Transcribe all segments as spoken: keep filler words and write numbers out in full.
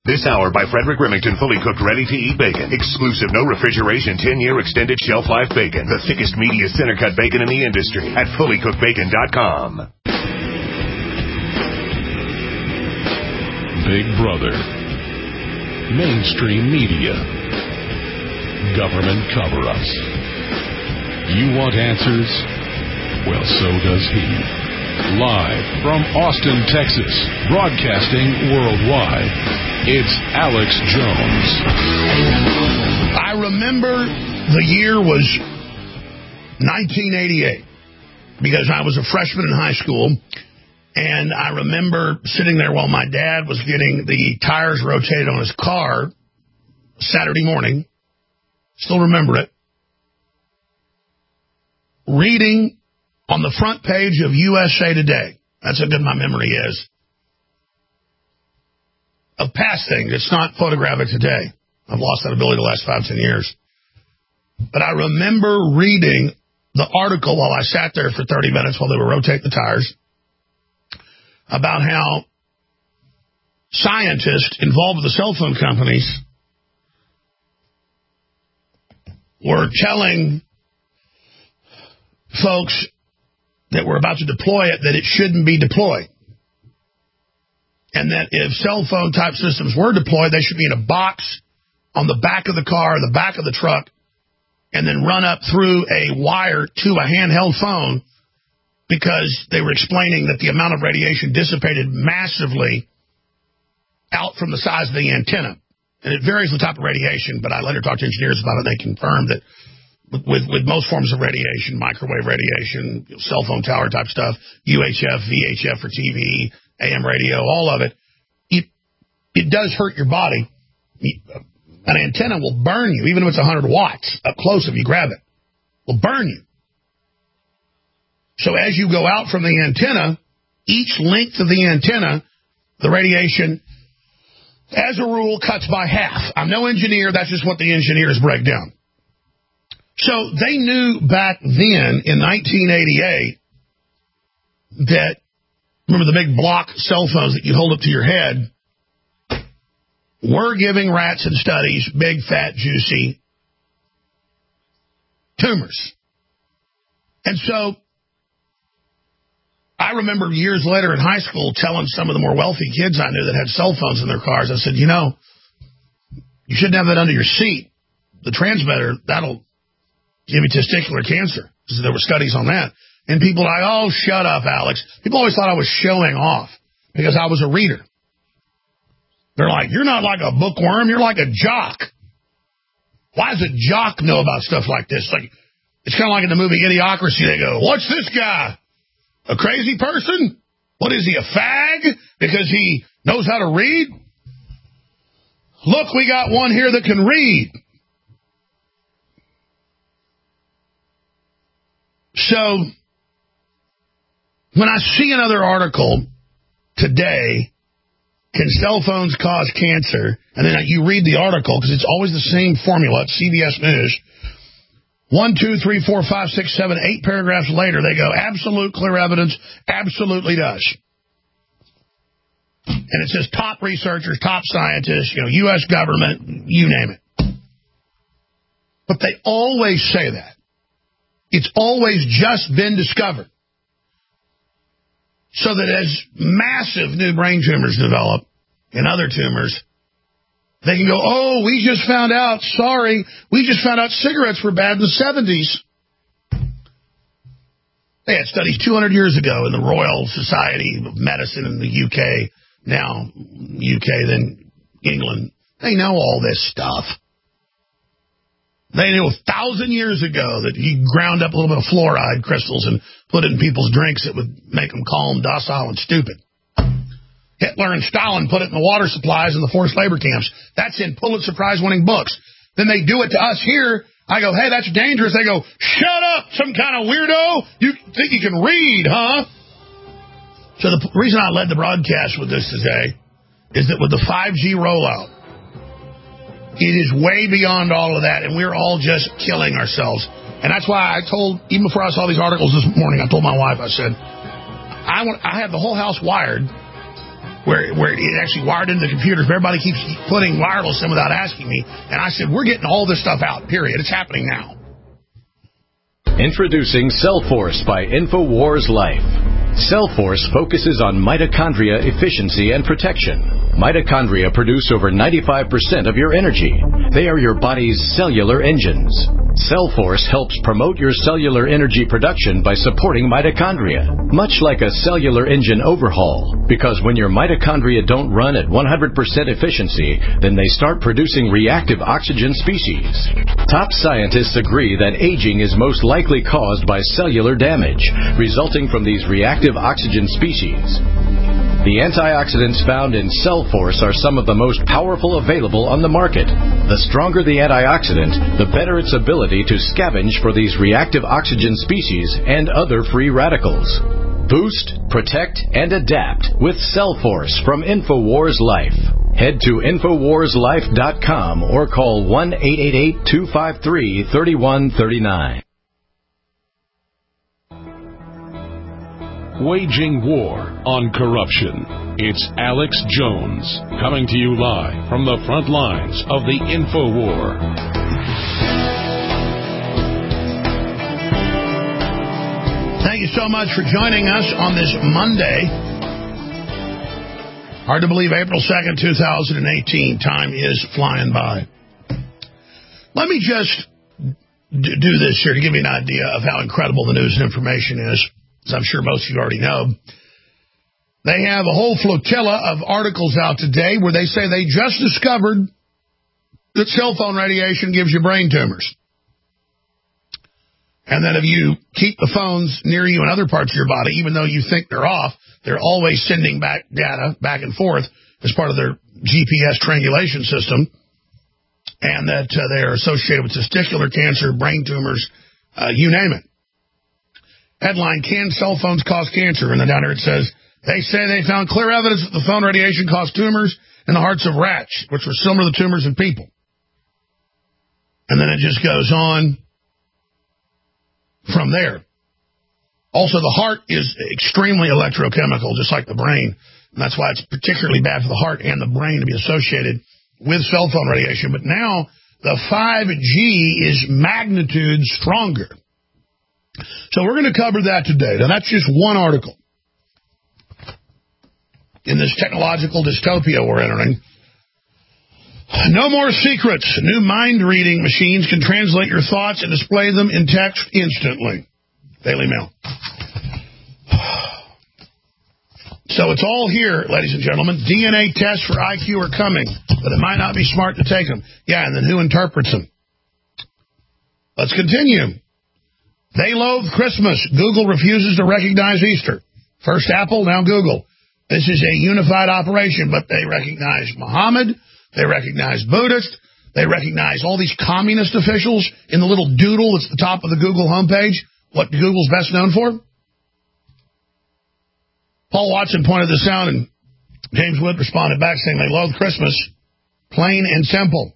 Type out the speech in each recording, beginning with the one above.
This hour by Frederick Remington, fully cooked, ready-to-eat bacon. Exclusive, no refrigeration, ten-year extended shelf life bacon. The thickest, meatiest, center-cut bacon in the industry at fully cooked bacon dot com. Big Brother. Mainstream media. Government cover-ups. You want answers? Well, so does he. Live from Austin, Texas, broadcasting worldwide, it's Alex Jones. I remember the year was nineteen eighty-eight because I was a freshman in high school, and I remember sitting there while my dad was getting the tires rotated on his car Saturday morning. Still remember it. Reading on the front page of U S A Today. That's how good my memory is. Of past things. It's not photographic today. I've lost that ability the last five, ten years. But I remember reading the article while I sat there for thirty minutes while they were rotating the tires about how scientists involved with the cell phone companies were telling folks that were about to deploy it that it shouldn't be deployed. And that if cell phone type systems were deployed, they should be in a box on the back of the car, the back of the truck, and then run up through a wire to a handheld phone, because they were explaining that the amount of radiation dissipated massively out from the size of the antenna. And it varies the type of radiation, but I later talked to engineers about it. They confirmed that with, with most forms of radiation, microwave radiation, cell phone tower type stuff, U H F, V H F for T V, A M radio, all of it, it, it does hurt your body. An antenna will burn you, even if it's one hundred watts up close. If you grab it, will burn you. So as you go out from the antenna, each length of the antenna, the radiation, as a rule, cuts by half. I'm no engineer. That's just what the engineers break down. So they knew back then in nineteen eighty-eight that, remember the big block cell phones that you hold up to your head, were giving rats in studies big, fat, juicy tumors. And so I remember years later in high school telling some of the more wealthy kids I knew that had cell phones in their cars, I said, you know, you shouldn't have that under your seat. The transmitter, that'll give you testicular cancer. Because there were studies on that. And people are like, oh, shut up, Alex. People always thought I was showing off because I was a reader. They're like, you're not like a bookworm, you're like a jock. Why does a jock know about stuff like this? Like, it's kind of like in the movie Idiocracy. They go, what's this guy? A crazy person? What is he, a fag? Because he knows how to read? Look, we got one here that can read. So, when I see another article today, can cell phones cause cancer? And then you read the article, because it's always the same formula. It's C B S News. One, two, three, four, five, six, seven, eight paragraphs later, they go, absolute clear evidence, absolutely does. And it says top researchers, top scientists, you know, U S government, you name it. But they always say that. It's always just been discovered. So that as massive new brain tumors develop and other tumors, they can go, oh, we just found out, sorry, we just found out cigarettes were bad in the seventies. They had studies two hundred years ago in the Royal Society of Medicine in the U K, now U K, then England. They know all this stuff. They knew a thousand years ago that you ground up a little bit of fluoride crystals and put it in people's drinks, it would make them calm, docile, and stupid. Hitler and Stalin put it in the water supplies in the forced labor camps. That's in Pulitzer Prize-winning books. Then they do it to us here. I go, hey, that's dangerous. They go, shut up, some kind of weirdo. You think you can read, huh? So the reason I led the broadcast with this today is that with the five G rollout, it is way beyond all of that, and we're all just killing ourselves. And that's why I told, even before I saw these articles this morning, I told my wife, I said, I want, I have the whole house wired where where it actually wired into the computers. Everybody keeps putting wireless in without asking me. And I said, we're getting all this stuff out, period. It's happening now. Introducing Cellforce by InfoWars Life. Cellforce focuses on mitochondria efficiency and protection. Mitochondria produce over ninety-five percent of your energy. They are your body's cellular engines. Cellforce helps promote your cellular energy production by supporting mitochondria, much like a cellular engine overhaul. Because when your mitochondria don't run at one hundred percent efficiency, then they start producing reactive oxygen species. Top scientists agree that aging is most likely caused by cellular damage, resulting from these reactive oxygen species. The antioxidants found in Cellforce are some of the most powerful available on the market. The stronger the antioxidant, the better its ability to scavenge for these reactive oxygen species and other free radicals. Boost, protect, and adapt with Cellforce from InfoWars Life. Head to Infowars Life dot com or call one eight eight eight, two five three, three one three nine. Waging war on corruption. It's Alex Jones coming to you live from the front lines of the InfoWar. Thank you so much for joining us on this Monday. Hard to believe, April second, two thousand eighteen. Time is flying by. Let me just do this here to give you an idea of how incredible the news and information is. As I'm sure most of you already know, they have a whole flotilla of articles out today where they say they just discovered that cell phone radiation gives you brain tumors. And that if you keep the phones near you in other parts of your body, even though you think they're off, they're always sending back data back and forth as part of their G P S triangulation system, and that uh, they are associated with testicular cancer, brain tumors, uh, you name it. Headline, can cell phones cause cancer? And then down here it says, they say they found clear evidence that the phone radiation caused tumors in the hearts of rats, which were similar to the tumors in people. And then it just goes on from there. Also, the heart is extremely electrochemical, just like the brain. And that's why it's particularly bad for the heart and the brain to be associated with cell phone radiation. But now the five G is magnitude stronger. So we're going to cover that today. Now, that's just one article in this technological dystopia we're entering. No more secrets. New mind-reading machines can translate your thoughts and display them in text instantly. Daily Mail. So it's all here, ladies and gentlemen. D N A tests for I Q are coming, but it might not be smart to take them. Yeah, and then who interprets them? Let's continue. They loathe Christmas. Google refuses to recognize Easter. First Apple, now Google. This is a unified operation, but they recognize Muhammad. They recognize Buddhist. They recognize all these communist officials in the little doodle that's at the top of the Google homepage. What Google's best known for? Paul Watson pointed this out, and James Wood responded back saying they loathe Christmas. Plain and simple.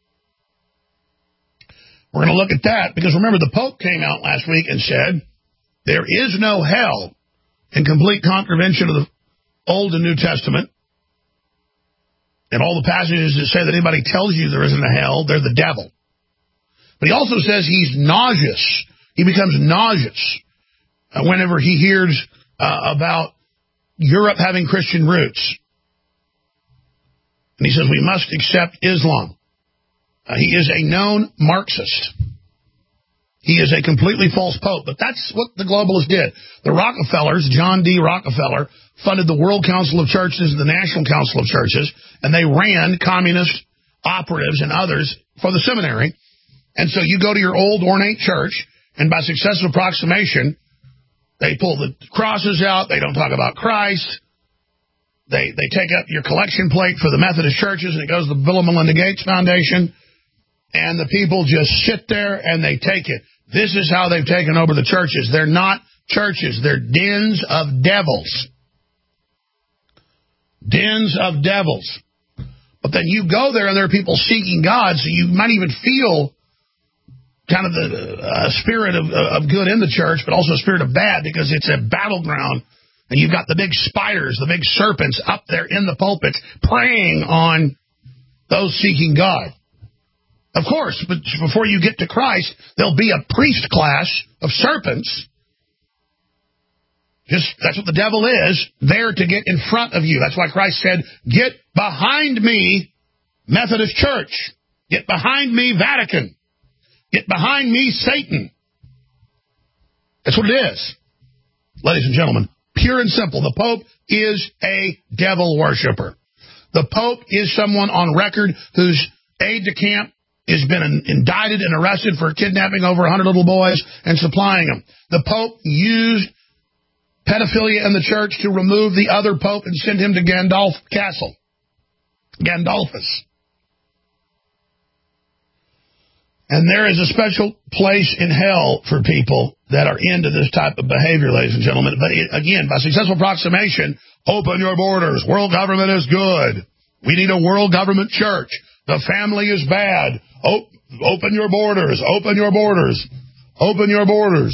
We're going to look at that because, remember, the Pope came out last week and said there is no hell, in complete contravention of the Old and New Testament. And all the passages that say that anybody tells you there isn't a hell, they're the devil. But he also says he's nauseous. He becomes nauseous uh, whenever he hears uh, about Europe having Christian roots. And he says we must accept Islam. Uh, he is a known Marxist. He is a completely false pope, but that's what the globalists did. The Rockefellers, John D. Rockefeller, funded the World Council of Churches and the National Council of Churches, and they ran communist operatives and others for the seminary. And so you go to your old ornate church, and by successive approximation, they pull the crosses out, they don't talk about Christ, they they take up your collection plate for the Methodist churches, and it goes to the Bill and Melinda Gates Foundation, and the people just sit there and they take it. This is how they've taken over the churches. They're not churches. They're dens of devils. Dens of devils. But then you go there and there are people seeking God, so you might even feel kind of the uh, spirit of, of good in the church, but also a spirit of bad, because it's a battleground And you've got the big spiders, the big serpents up there in the pulpits preying on those seeking God. Of course, but before you get to Christ, there'll be a priest class of serpents. Just that's what the devil is, there to get in front of you. That's why Christ said, get behind me, Methodist Church. Get behind me, Vatican. Get behind me, Satan. That's what it is. Ladies and gentlemen, pure and simple, the Pope is a devil worshiper. The Pope is someone on record whose aide-de-camp has been indicted and arrested for kidnapping over one hundred little boys and supplying them. The Pope used pedophilia in the church to remove the other Pope and send him to Gandalf Castle. Gandalfus. And there is a special place in hell for people that are into this type of behavior, ladies and gentlemen. But it, again, by successful approximation, open your borders. World government is good. We need a world government church. The family is bad. O- open your borders. Open your borders. Open your borders.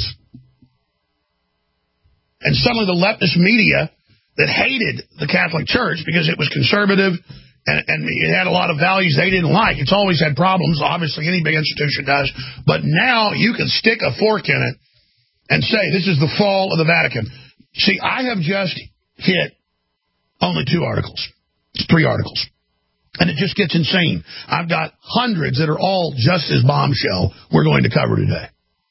And suddenly the leftist media that hated the Catholic Church because it was conservative and, and it had a lot of values they didn't like. It's always had problems. Obviously, any big institution does. But now you can stick a fork in it and say, this is the fall of the Vatican. See, I have just hit only two articles. Three articles. And it just gets insane. I've got hundreds that are all just as bombshell we're going to cover today.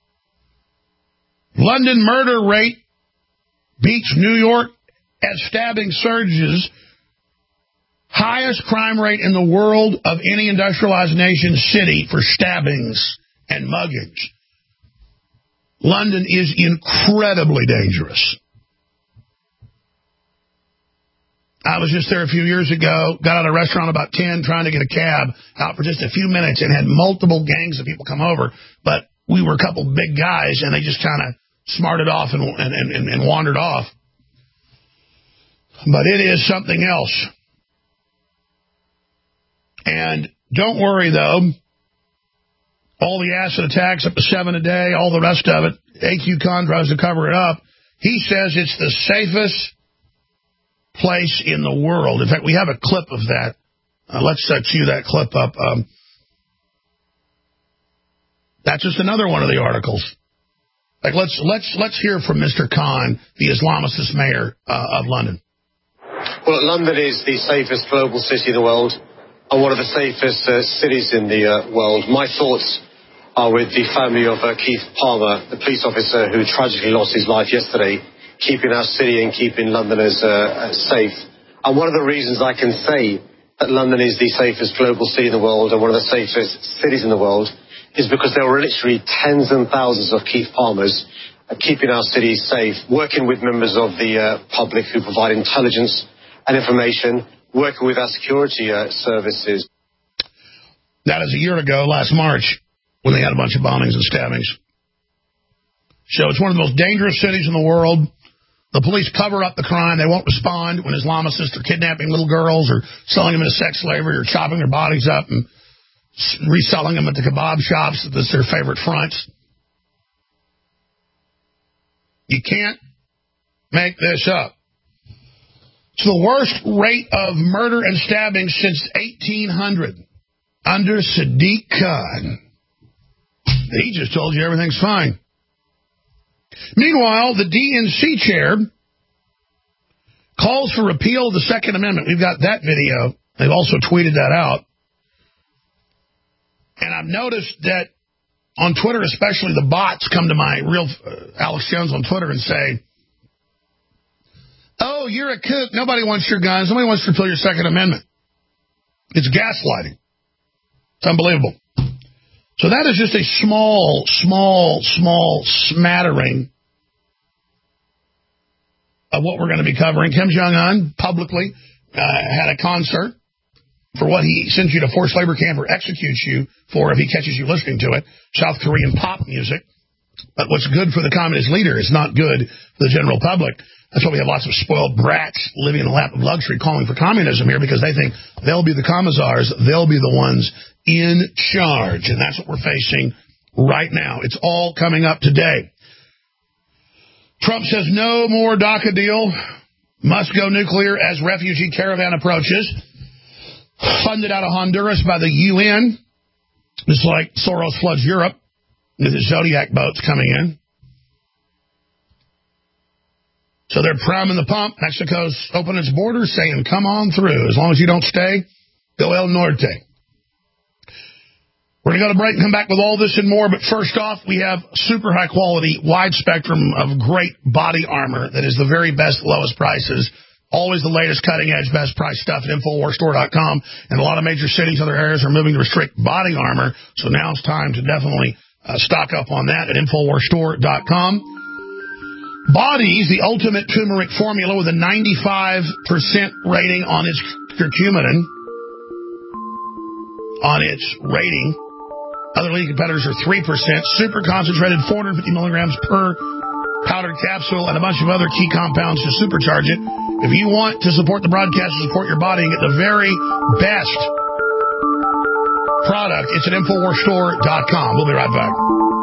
London murder rate beats New York as stabbing surges. Highest crime rate in the world of any industrialized nation city for stabbings and muggings. London is incredibly dangerous. I was just there a few years ago, got out of a restaurant about ten, trying to get a cab out for just a few minutes and had multiple gangs of people come over. But we were a couple big guys, and they just kind of smarted off and, and, and, and wandered off. But it is something else. And don't worry, though. All the acid attacks up to seven a day, all the rest of it, A Q Khan tries to cover it up. He says it's the safest place in the world. In fact, we have a clip of that. Uh, let's uh, cue that clip up. Um, that's just another one of the articles. Like let's let's let's hear from Mister Khan, the Islamicist mayor uh, of London. Well, London is the safest global city in the world and one of the safest uh, cities in the uh, world. My thoughts are with the family of uh, Keith Palmer, the police officer who tragically lost his life yesterday, keeping our city and keeping Londoners uh, safe. And one of the reasons I can say that London is the safest global city in the world and one of the safest cities in the world is because there were literally tens and thousands of Keith Palmers uh, keeping our city safe, working with members of the uh, public who provide intelligence and information, working with our security uh, services. That is a year ago, last March, when they had a bunch of bombings and stabbings. So it's one of the most dangerous cities in the world. The police cover up the crime. They won't respond when Islamicists are kidnapping little girls or selling them into sex slavery or chopping their bodies up and reselling them at the kebab shops. That's their favorite fronts. You can't make this up. It's the worst rate of murder and stabbing since eighteen hundred under Sadiq Khan. He just told you everything's fine. Meanwhile, the D N C chair calls for repeal of the Second Amendment. We've got that video. They've also tweeted that out. And I've noticed that on Twitter, especially, the bots come to my real uh, Alex Jones on Twitter and say, oh, you're a kook. Nobody wants your guns. Nobody wants to repeal your Second Amendment. It's gaslighting. It's unbelievable. So that is just a small, small, small smattering of what we're going to be covering. Kim Jong-un publicly uh, had a concert for what he sends you to forced labor camp or executes you for if he catches you listening to it, South Korean pop music. But what's good for the communist leader is not good for the general public. That's why we have lots of spoiled brats living in the lap of luxury calling for communism here, because they think they'll be the commissars, they'll be the ones in charge. And that's what we're facing right now. It's all coming up today. Trump says no more DACA deal. Must go nuclear as refugee caravan approaches. Funded out of Honduras by the U N. Just like Soros floods Europe with his Zodiac boats coming in. So they're priming the pump. Mexico's opening its borders, saying, come on through. As long as you don't stay, go El Norte. We're going to go to break and come back with all this and more. But first off, we have super high quality, wide spectrum of great body armor that is the very best, lowest prices. Always the latest cutting edge, best price stuff at Infowars Store dot com. And a lot of major cities, other areas are moving to restrict body armor. So now it's time to definitely uh, stock up on that at Infowars Store dot com. Bodies, the ultimate turmeric formula with a ninety-five percent rating on its curcumin, on its rating. Other leading competitors are three percent. Super concentrated, four hundred fifty milligrams per powdered capsule, and a bunch of other key compounds to supercharge it. If you want to support the broadcast and support your body and get the very best product, it's at Infowars Store dot com. We'll be right back.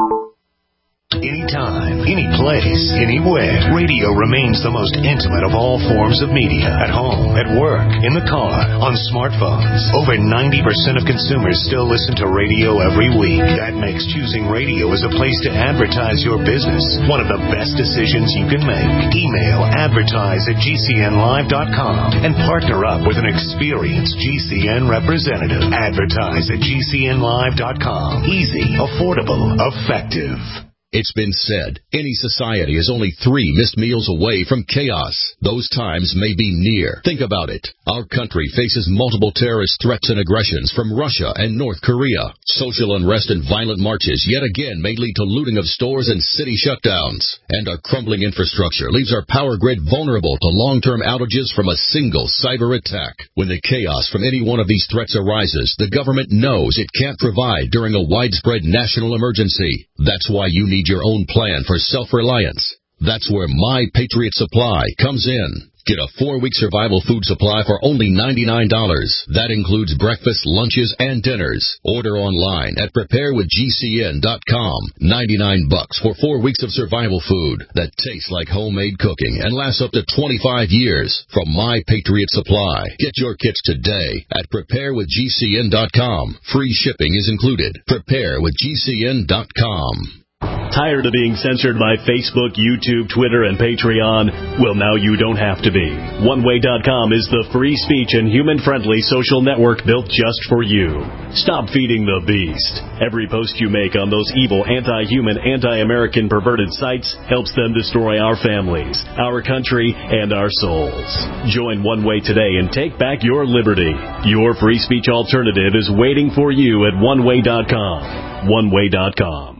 Anytime, any place, anywhere, radio remains the most intimate of all forms of media. At home, at work, in the car, on smartphones. Over ninety percent of consumers still listen to radio every week. That makes choosing radio as a place to advertise your business one of the best decisions you can make. Email advertise at G C N live dot com and partner up with an experienced G C N representative. Advertise at G C N live dot com. Easy, affordable, effective. It's been said, any society is only three missed meals away from chaos. Those times may be near. Think about it. Our country faces multiple terrorist threats and aggressions from Russia and North Korea. Social unrest and violent marches yet again may lead to looting of stores and city shutdowns. And our crumbling infrastructure leaves our power grid vulnerable to long-term outages from a single cyber attack. When the chaos from any one of these threats arises, the government knows it can't provide during a widespread national emergency. That's why you need your own plan for self-reliance. That's where My Patriot Supply comes in. Get a four-week survival food supply for only ninety-nine dollars. That includes breakfast, lunches, and dinners. Order online at prepare with G C N dot com. ninety-nine bucks for four weeks of survival food that tastes like homemade cooking and lasts up to twenty-five years from My Patriot Supply. Get your kits today at prepare with G C N dot com. Free shipping is included. prepare with G C N dot com. Tired of being censored by Facebook, YouTube, Twitter, and Patreon? Well, now you don't have to be. one way dot com is the free speech and human-friendly social network built just for you. Stop feeding the beast. Every post you make on those evil, anti-human, anti-American perverted sites helps them destroy our families, our country, and our souls. Join One Way today and take back your liberty. Your free speech alternative is waiting for you at one way dot com. one way dot com.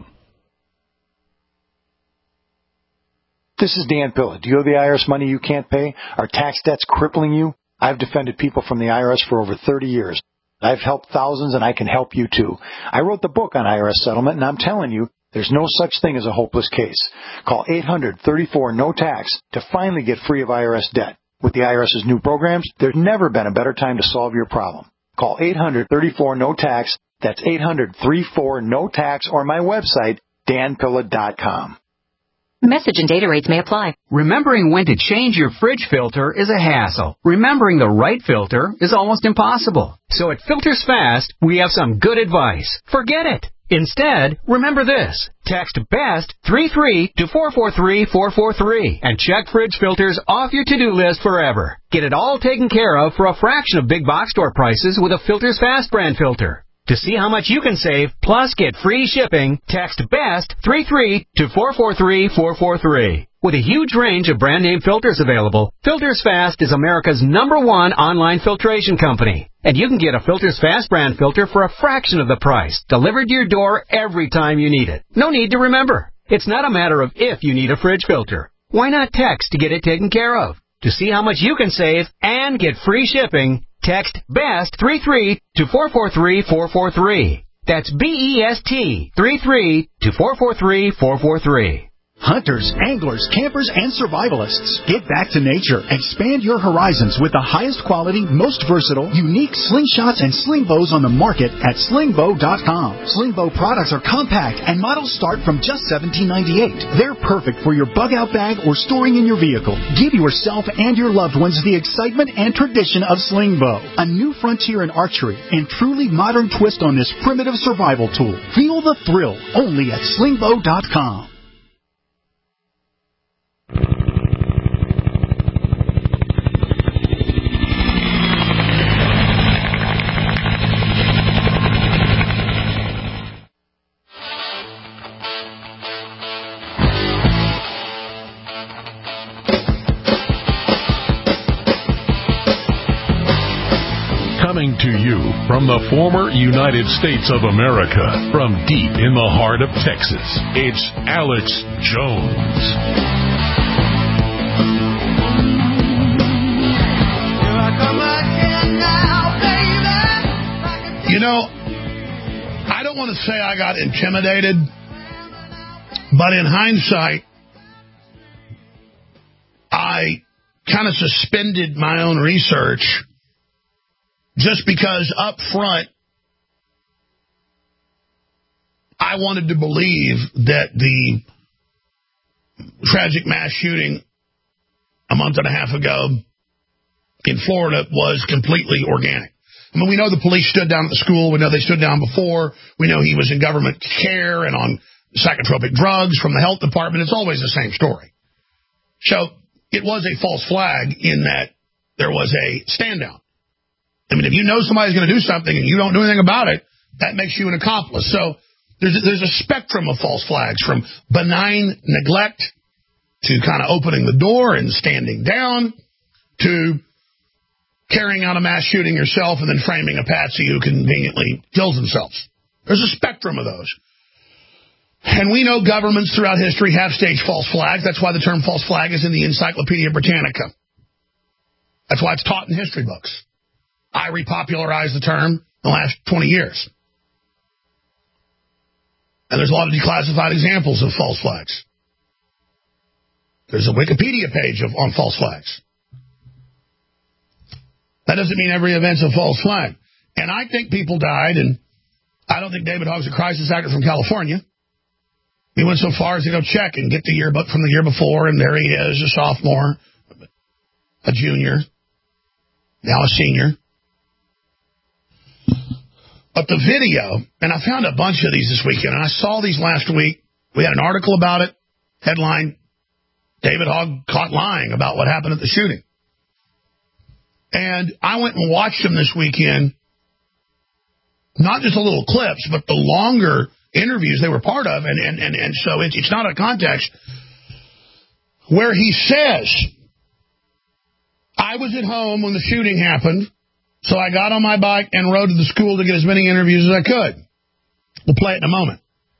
This is Dan Pilla. Do you owe the I R S money you can't pay? Are tax debts crippling you? I've defended people from the I R S for over thirty years. I've helped thousands, and I can help you, too. I wrote the book on I R S settlement, and I'm telling you, there's no such thing as a hopeless case. Call eight hundred thirty-four no tax to finally get free of I R S debt. With the IRS's new programs, there's never been a better time to solve your problem. Call eight hundred thirty-four no tax. That's eight hundred thirty-four no tax, or my website, dan pilla dot com. Message and data rates may apply. Remembering when to change your fridge filter is a hassle. Remembering the right filter is almost impossible. So at Filters Fast, we have some good advice. Forget it. Instead, remember this. Text BEST three three to four four three four four three and check fridge filters off your to-do list forever. Get it all taken care of for a fraction of big box store prices with a Filters Fast brand filter. To see how much you can save, plus get free shipping, text BEST three three to four four three four four three. With a huge range of brand-name filters available, Filters Fast is America's number one online filtration company. And you can get a Filters Fast brand filter for a fraction of the price, delivered to your door every time you need it. No need to remember. It's not a matter of if you need a fridge filter. Why not text to get it taken care of? To see how much you can save and get free shipping, text BEST three three to four four three four four three. That's B E S T three three to four four three four four three. Hunters, anglers, campers, and survivalists, get back to nature. Expand your horizons with the highest quality, most versatile, unique slingshots and sling bows on the market at sling bow dot com. Sling bow products are compact and models start from just seventeen ninety-eight. They're perfect for your bug-out bag or storing in your vehicle. Give yourself and your loved ones the excitement and tradition of sling bow, a new frontier in archery and truly modern twist on this primitive survival tool. Feel the thrill only at sling bow dot com. Coming to you from the former United States of America, from deep in the heart of Texas, it's Alex Jones. You know, I don't want to say I got intimidated, but in hindsight, I kind of suspended my own research just because up front, I wanted to believe that the tragic mass shooting a month and a half ago in Florida was completely organic. I mean, we know the police stood down at the school. We know they stood down before. We know he was in government care and on psychotropic drugs from the health department. It's always the same story. So it was a false flag in that there was a stand down. I mean, if you know somebody's going to do something and you don't do anything about it, that makes you an accomplice. So there's a, there's a spectrum of false flags, from benign neglect to kind of opening the door and standing down to carrying out a mass shooting yourself and then framing a patsy who conveniently kills themselves. There's a spectrum of those. And we know governments throughout history have staged false flags. That's why the term false flag is in the Encyclopedia Britannica. That's why it's taught in history books. I repopularized the term in the last twenty years. And there's a lot of declassified examples of false flags. There's a Wikipedia page of, on false flags. That doesn't mean every event's a false flag. And I think people died, and I don't think David Hogg's a crisis actor from California. He went so far as to go check and get the yearbook from the year before, and there he is, a sophomore, a junior, now a senior. But the video, and I found a bunch of these this weekend, and I saw these last week. We had an article about it, headline, David Hogg caught lying about what happened at the shooting. And I went and watched them this weekend, not just the little clips, but the longer interviews they were part of, and, and, and, and so it's, it's not a context, where he says, I was at home when the shooting happened, so I got on my bike and rode to the school to get as many interviews as I could. We'll play it in a moment.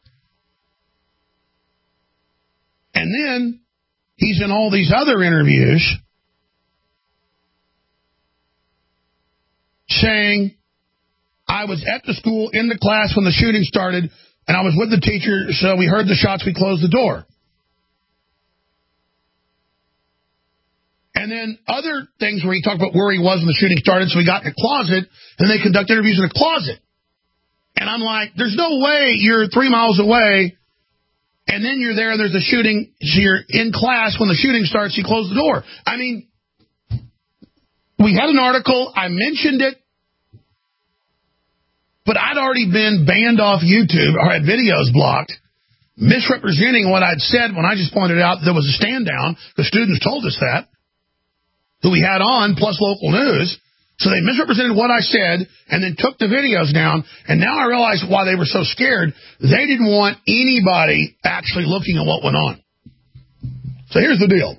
And then he's in all these other interviews saying, I was at the school in the class when the shooting started, and I was with the teacher, so we heard the shots, we closed the door. And then other things where he talked about where he was when the shooting started, so he got in a closet, and they conduct interviews in a closet. And I'm like, there's no way you're three miles away, and then you're there, and there's a shooting, so you're in class when the shooting starts, you close the door. I mean, we had an article, I mentioned it, but I'd already been banned off YouTube, or had videos blocked, misrepresenting what I'd said when I just pointed out there was a stand down. The students told us that, who we had on, plus local news. So they misrepresented what I said and then took the videos down. And now I realize why they were so scared. They didn't want anybody actually looking at what went on. So here's the deal.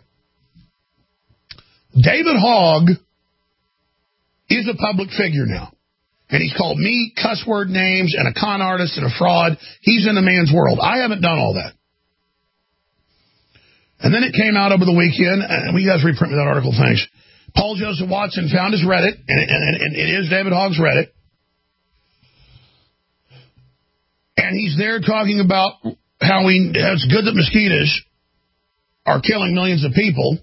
David Hogg is a public figure now. And he's called me cuss word names and a con artist and a fraud. He's in a man's world. I haven't done all that. And then it came out over the weekend, and we guys reprint me that article, thanks. Paul Joseph Watson found his Reddit, and it, and, and it is David Hogg's Reddit. And he's there talking about how we, how it's good that mosquitoes are killing millions of people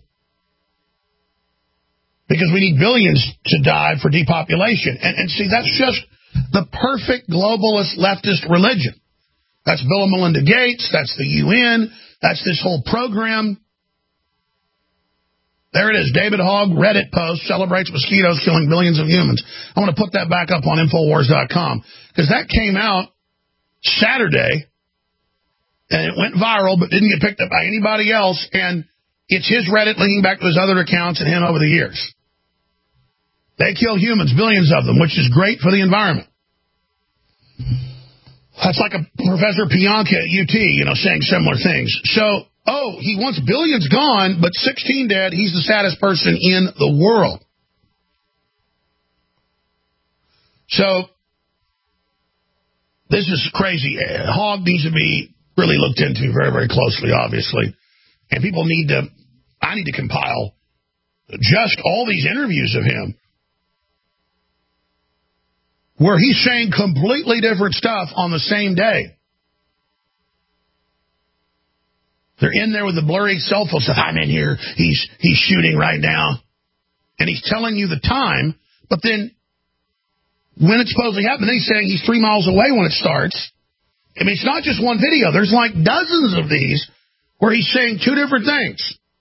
because we need billions to die for depopulation. And, and see, that's just the perfect globalist leftist religion. That's Bill and Melinda Gates. That's the U N. That's this whole program. There it is. David Hogg, Reddit post, celebrates mosquitoes killing billions of humans. I want to put that back up on Infowars dot com because that came out Saturday and it went viral but didn't get picked up by anybody else. And it's his Reddit linking back to his other accounts and him over the years. They kill humans, billions of them, which is great for the environment. That's like a Professor Pianka at U T, you know, saying similar things. So, oh, he wants billions gone, but sixteen dead. He's the saddest person in the world. So, this is crazy. Hogg needs to be really looked into very, very closely, obviously. And people need to, I need to compile just all these interviews of him where he's saying completely different stuff on the same day. They're in there with the blurry cell phone stuff. I'm in here. He's he's shooting right now. And he's telling you the time, but then when it's supposedly happening, he's saying he's three miles away when it starts. I mean, it's not just one video. There's like dozens of these where he's saying two different things.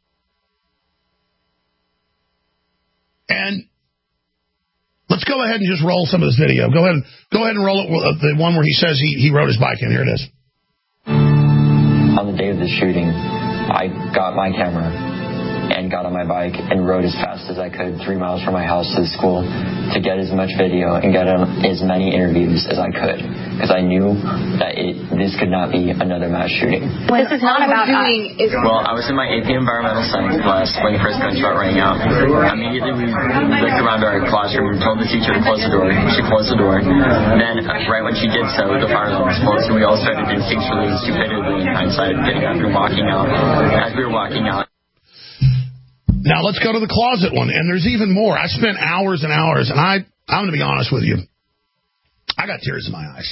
And let's go ahead and just roll some of this video. Go ahead and go ahead and roll it. The one where he says he, he rode his bike in. Here it is. On the day of the shooting, I got my camera and got on my bike and rode as fast as I could three miles from my house to the school to get as much video and get as many interviews as I could because I knew that it, this could not be another mass shooting. This is not about doing. Is well, I was in my A P environmental science class when the first gunshot rang out. Immediately we looked around our classroom and told the teacher to close the door. She closed the door. Then right when she did so, the fire alarm was closed and we all started instinctually and stupidly in hindsight getting up and walking out. As we were walking out, now, let's go to the closet one, and there's even more. I spent hours and hours, and I, I'm going to be honest with you. I got tears in my eyes.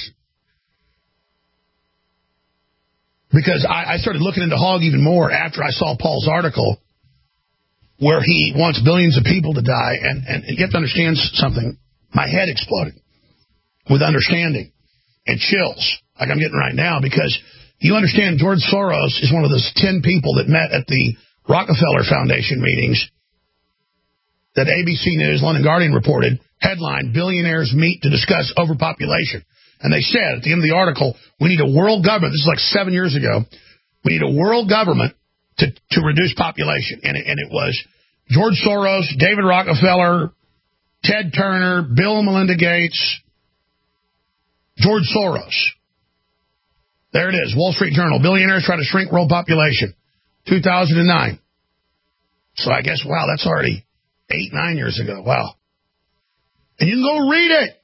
Because I, I started looking into Hogg even more after I saw Paul's article where he wants billions of people to die, and, and you have to understand something. My head exploded with understanding and chills, like I'm getting right now, because you understand George Soros is one of those ten people that met at the Rockefeller Foundation meetings that A B C News, London Guardian reported, headline, billionaires meet to discuss overpopulation. And they said at the end of the article, we need a world government. This is like seven years ago. We need a world government to, to reduce population. And it, and it was George Soros, David Rockefeller, Ted Turner, Bill and Melinda Gates, George Soros. There it is, Wall Street Journal. Billionaires try to shrink world population. two thousand nine. So I guess, wow, that's already eight, nine years ago. Wow. And you can go read it.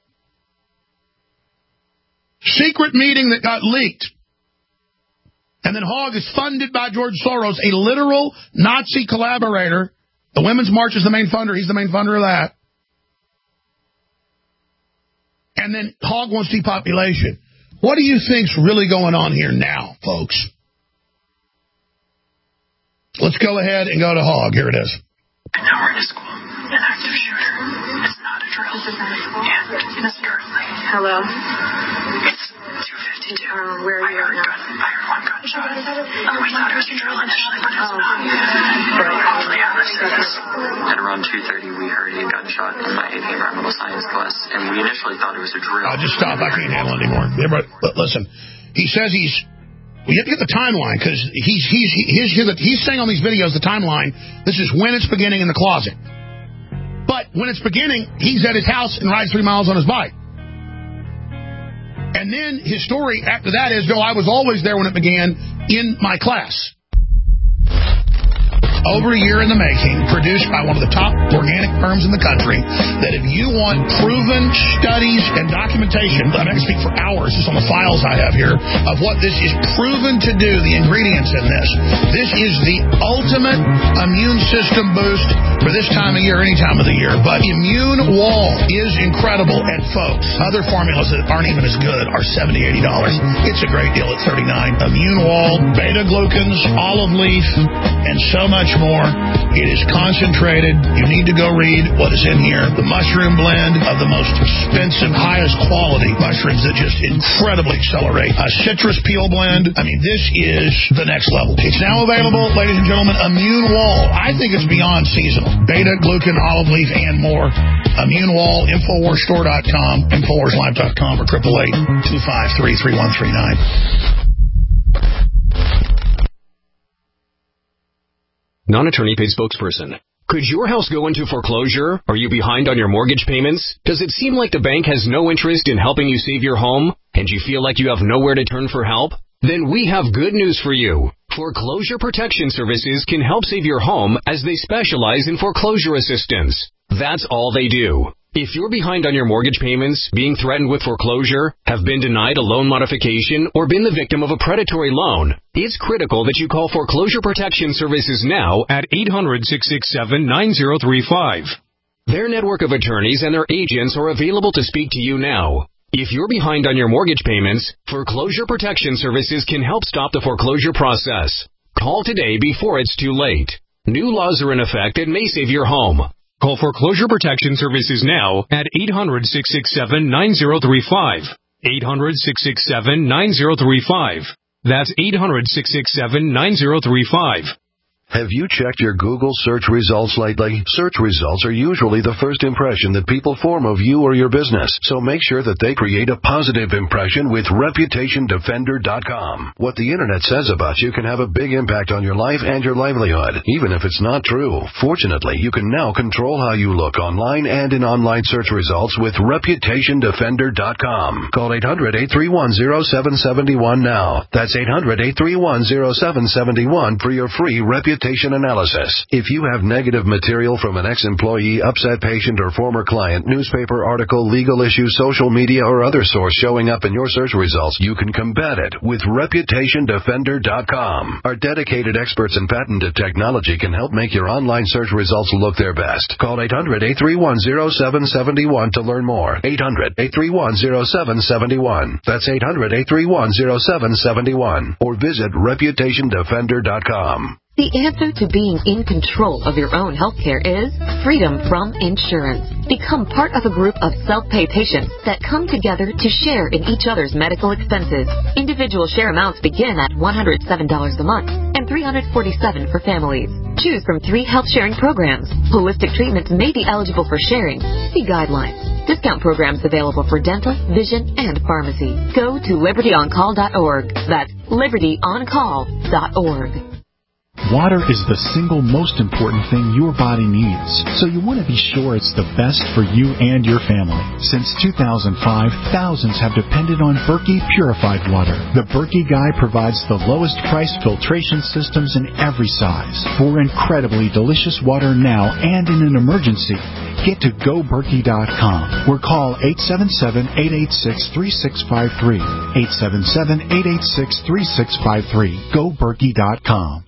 Secret meeting that got leaked. And then Hogg is funded by George Soros, a literal Nazi collaborator. The Women's March is the main funder. He's the main funder of that. And then Hogg wants depopulation. What do you think's really going on here now, folks? Let's go ahead and go to Hogg. Here it is. And now we're in a school. An active shooter. It's not a drill. This is not a school? And it's currently. Hello? It's two fifty-two. Um, where are you I heard, now? gun, I heard one gunshot. Oh, we thought it was a drill initially, but it's oh. not. But we hopefully have this fixed. At around two thirty, we heard a gunshot in my A P environmental science class, and we initially thought it was a drill. Uh, just stop. I can't handle it anymore. Everybody, listen, he says he's... Well, you have to get the timeline, because he's, he's, he's, he's, he's saying on these videos, the timeline, this is when it's beginning in the closet. But when it's beginning, he's at his house and rides three miles on his bike. And then his story after that is, no, I was always there when it began in my class. over a year in the making, produced by one of the top organic firms in the country, that if you want proven studies and documentation, I can speak for hours just on the files I have here, of what this is proven to do, the ingredients in this. This is the ultimate immune system boost for this time of year, any time of the year. But Immune Wall is incredible. And folks, other formulas that aren't even as good are seventy dollars, eighty dollars. It's a great deal at thirty-nine dollars. Immune Wall, beta-glucans, olive leaf, and so much more. It is concentrated. You need to go read what is in here. The mushroom blend of the most expensive, highest quality mushrooms that just incredibly accelerate. A citrus peel blend. I mean, this is the next level. It's now available, ladies and gentlemen, Immune Wall. I think it's beyond seasonal. Beta-glucan, olive leaf, and more. Immune Wall, Infowars Store dot com, Infowars Live dot com, or eight eight eight, two five three, three one three nine. Non-attorney paid spokesperson. Could your house go into foreclosure? Are you behind on your mortgage payments? Does it seem like the bank has no interest in helping you save your home? And you feel like you have nowhere to turn for help? Then we have good news for you. Foreclosure Protection Services can help save your home as they specialize in foreclosure assistance. That's all they do. If you're behind on your mortgage payments, being threatened with foreclosure, have been denied a loan modification, or been the victim of a predatory loan, it's critical that you call Foreclosure Protection Services now at eight hundred, six six seven, nine zero three five. Their network of attorneys and their agents are available to speak to you now. If you're behind on your mortgage payments, Foreclosure Protection Services can help stop the foreclosure process. Call today before it's too late. New laws are in effect that may save your home. Call Foreclosure Protection Services now at eight hundred, six six seven, nine zero three five. eight hundred, six six seven, nine zero three five. That's eight hundred, six six seven, nine zero three five. Have you checked your Google search results lately? Search results are usually the first impression that people form of you or your business, so make sure that they create a positive impression with Reputation Defender dot com. What the Internet says about you can have a big impact on your life and your livelihood, even if it's not true. Fortunately, you can now control how you look online and in online search results with Reputation Defender dot com. Call eight hundred, eight three one, zero seven seven one now. That's eight hundred, eight three one, zero seven seven one for your free Reputation analysis. If you have negative material from an ex-employee, upset patient, or former client, newspaper article, legal issue, social media, or other source showing up in your search results, you can combat it with Reputation Defender dot com. Our dedicated experts in patented technology can help make your online search results look their best. Call eight hundred, eight three one, zero seven seven one to learn more. eight hundred, eight three one, zero seven seven one. That's eight hundred, eight three one, zero seven seven one. Or visit Reputation Defender dot com. The answer to being in control of your own healthcare is freedom from insurance. Become part of a group of self-pay patients that come together to share in each other's medical expenses. Individual share amounts begin at one hundred seven dollars a month and three hundred forty-seven dollars for families. Choose from three health sharing programs. Holistic treatments may be eligible for sharing. See guidelines. Discount programs available for dental, vision, and pharmacy. Go to liberty on call dot org. That's liberty on call dot org. Water is the single most important thing your body needs, so you want to be sure it's the best for you and your family. Since two thousand five, thousands have depended on Berkey purified water. The Berkey Guy provides the lowest price filtration systems in every size. For incredibly delicious water now and in an emergency, get to go berkey dot com or call eight seven seven, eight eight six, three six five three. eight seven seven, eight eight six, three six five three. go berkey dot com.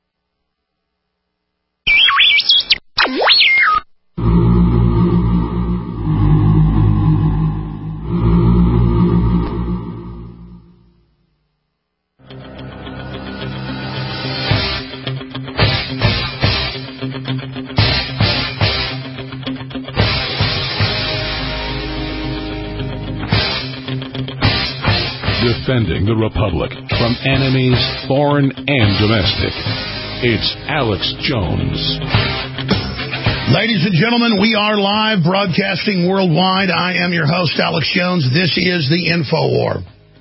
Defending the Republic from enemies, foreign and domestic. It's Alex Jones. Ladies and gentlemen, we are live broadcasting worldwide. I am your host, Alex Jones. This is the InfoWar.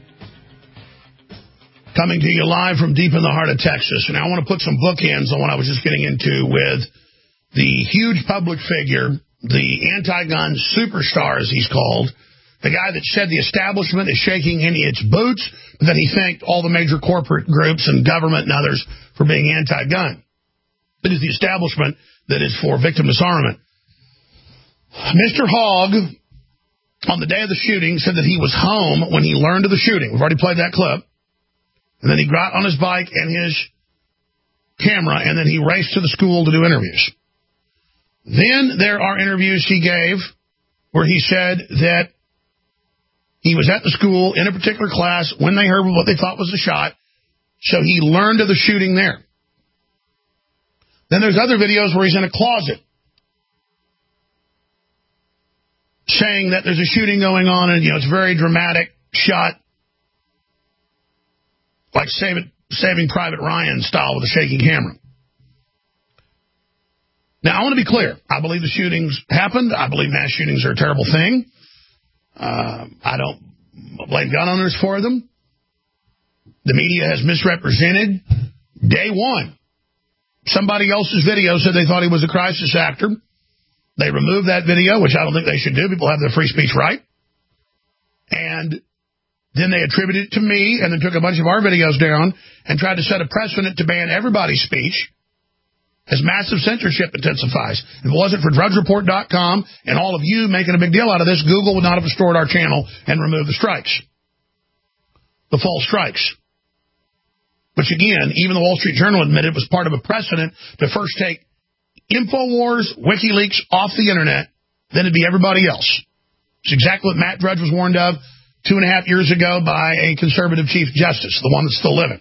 Coming to you live from deep in the heart of Texas. And I want to put some bookends on what I was just getting into with the huge public figure, the anti-gun superstar, as he's called, the guy that said the establishment is shaking in its boots, but then he thanked all the major corporate groups and government and others for being anti-gun. It is the establishment that is for victim disarmament. Mister Hogg, on the day of the shooting, said that he was home when he learned of the shooting. We've already played that clip. And then he got on his bike and his camera, and then he raced to the school to do interviews. Then there are interviews he gave where he said that he was at the school in a particular class when they heard what they thought was a shot, so he learned of the shooting there. Then there's other videos where he's in a closet saying that there's a shooting going on, and, you know, it's very dramatic shot, like Save It, Saving Private Ryan style with a shaking camera. Now, I want to be clear. I believe the shootings happened. I believe mass shootings are a terrible thing. Uh, I don't blame gun owners for them. The media has misrepresented. Day one, somebody else's video said they thought he was a crisis actor. They removed that video, which I don't think they should do. People have their free speech right. And then they attributed it to me and then took a bunch of our videos down and tried to set a precedent to ban everybody's speech as massive censorship intensifies. If it wasn't for drudge report dot com and all of you making a big deal out of this, Google would not have destroyed our channel and removed the strikes, the false strikes. Which, again, even the Wall Street Journal admitted was part of a precedent to first take InfoWars, WikiLeaks off the Internet, then it'd be everybody else. It's exactly what Matt Drudge was warned of two and a half years ago by a conservative chief justice, the one that's still living.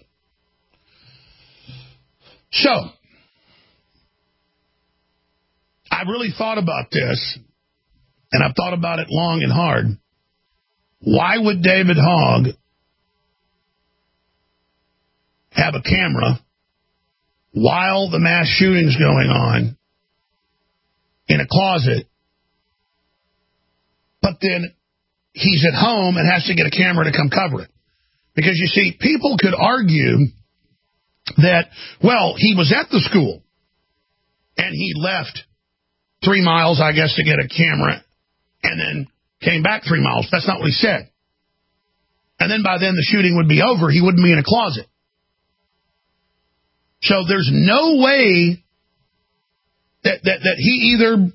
So, I've really thought about this, and I've thought about it long and hard. Why would David Hogg have a camera while the mass shooting's going on in a closet, but then he's at home and has to get a camera to come cover it? Because, you see, people could argue that, well, he was at the school and he left three miles, I guess, to get a camera and then came back three miles. That's not what he said. And then by then the shooting would be over. He wouldn't be in a closet. So there's no way that, that, that he either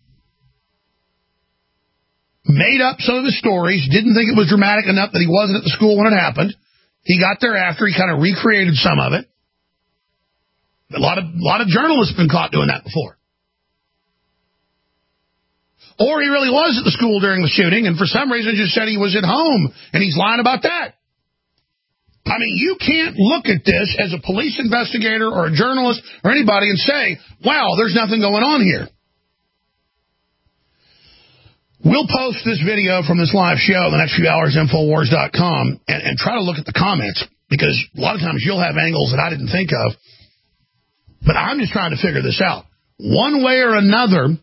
made up some of his stories, didn't think it was dramatic enough that he wasn't at the school when it happened. He got there after. He kind of recreated some of it. A lot of, a lot of journalists have been caught doing that before. Or he really was at the school during the shooting and for some reason just said he was at home and he's lying about that. I mean, you can't look at this as a police investigator or a journalist or anybody and say, wow, there's nothing going on here. We'll post this video from this live show in the next few hours, Infowars dot com, and, and try to look at the comments, because a lot of times you'll have angles that I didn't think of. But I'm just trying to figure this out. One way or another,